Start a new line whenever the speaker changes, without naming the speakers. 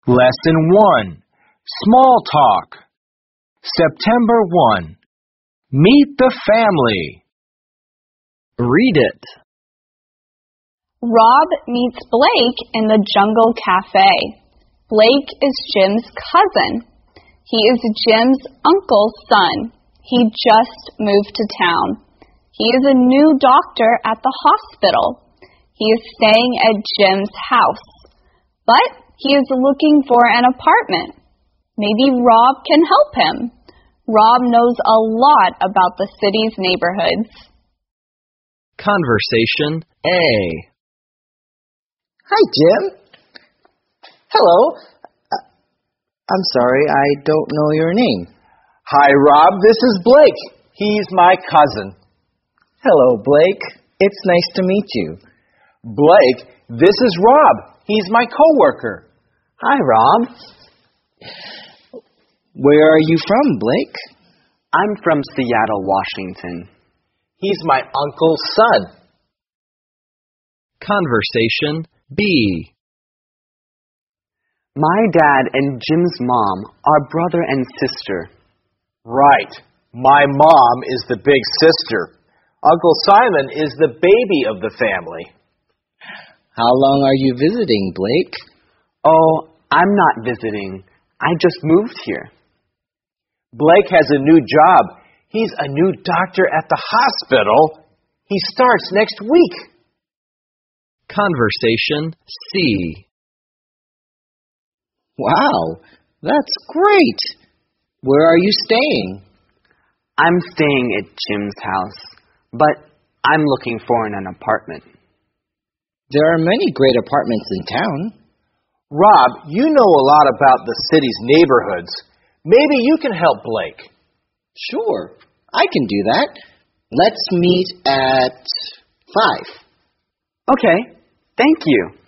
Lesson 1. Small Talk. September 1. Meet the family.
Read it.
Rob meets Blake in the Jungle Cafe. Blake is Jim's cousin. He is Jim's uncle's son. He just moved to town. He is a new doctor at the hospital. He is staying at Jim's house. But he is looking for an apartment. Maybe Rob can help him. Rob knows a lot about the city's neighborhoods.
Conversation A.
Hi, Jim. Hello. I'm sorry, I don't know your name.
Hi, Rob. This is Blake. He's my cousin.
Hello, Blake. It's nice to meet you.
Blake, this is Rob. He's my coworker.
Hi, Rob. Where are you from, Blake?
I'm from Seattle, Washington.
He's my uncle's son.
Conversation B.
My dad and Jim's mom are brother and sister.
Right. My mom is the big sister. Uncle Simon is the baby of the family.
How long are you visiting, Blake?
Oh, I'm not visiting. I just moved here.
Blake has a new job. He's a new doctor at the hospital. He starts next week.
Conversation C.
Wow, that's great. Where are you staying?
I'm staying at Jim's house, but I'm looking for an apartment.
There are many great apartments in town.
Rob, you know a lot about the city's neighborhoods. Maybe you can help Blake.
Sure, I can do that. Let's meet at 5.
Okay, thank you.